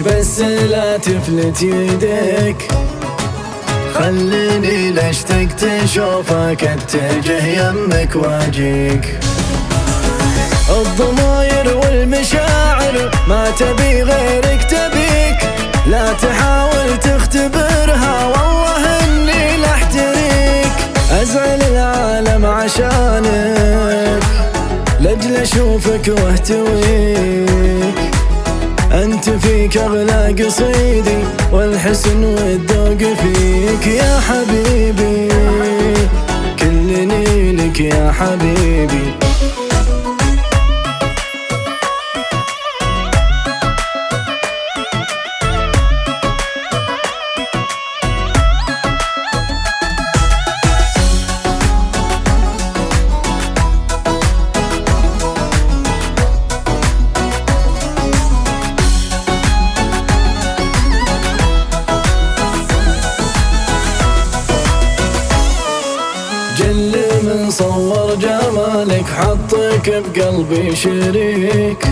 بس لا تفلت يدك، خليني لاشتقت تشوفك اتجه يمك واجيك. الضماير والمشاعر ما تبي غيرك تبيك، لا تحاول تختبرها والله اني لاحتريك. ازعل العالم عشانك لاجل اشوفك واهتويك، انت فيك اغلى قصيدي والحسن والذوق فيك يا حبيبي، كلني لك يا حبيبي. جل من صور جمالك حطك بقلبي شريك،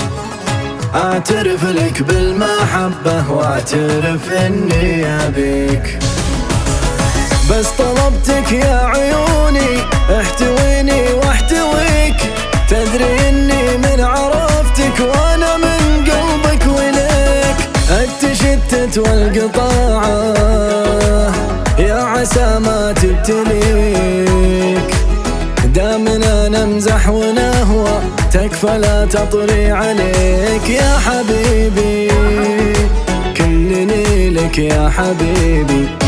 اعترف لك بالمحبة واعترف اني ابيك. بس طلبتك يا عيوني احتويني واحتويك، تدري اني من عرفتك وانا من قلبك وليك. التشتت والقطاعة يا عسى ما تبتليك، دامنا نمزح ونهوى تكفى لا تطري عليك يا حبيبي، كلني لك يا حبيبي.